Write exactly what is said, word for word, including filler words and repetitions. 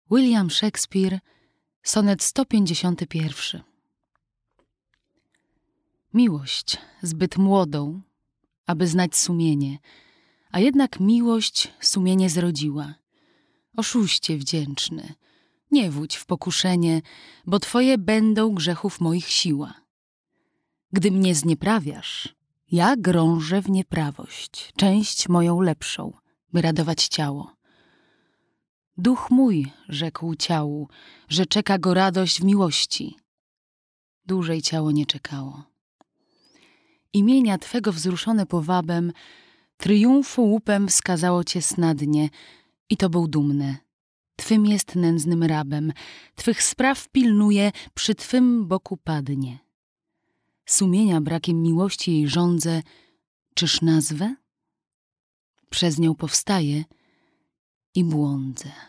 William Shakespeare, sonet sto pięćdziesiąty pierwszy. Miłość zbyt młodą, aby znać sumienie, a jednak miłość sumienie zrodziła. Oszuście wdzięczny, nie wódź w pokuszenie, bo twoje będą grzechów moich siła. Gdy mnie znieprawiasz, ja grążę w nieprawość, część moją lepszą, by radować ciało. Duch mój rzekł ciału, że czeka go radość w miłości. Dłużej ciało nie czekało. Imienia twego wzruszone powabem, triumfu łupem wskazało cię snadnie i to był dumne. Twym jest nędznym rabem, twych spraw pilnuje, przy twym boku padnie. Sumienia brakiem miłości jej żądzę, czyż nazwę? Przez nią powstaje i błądzę.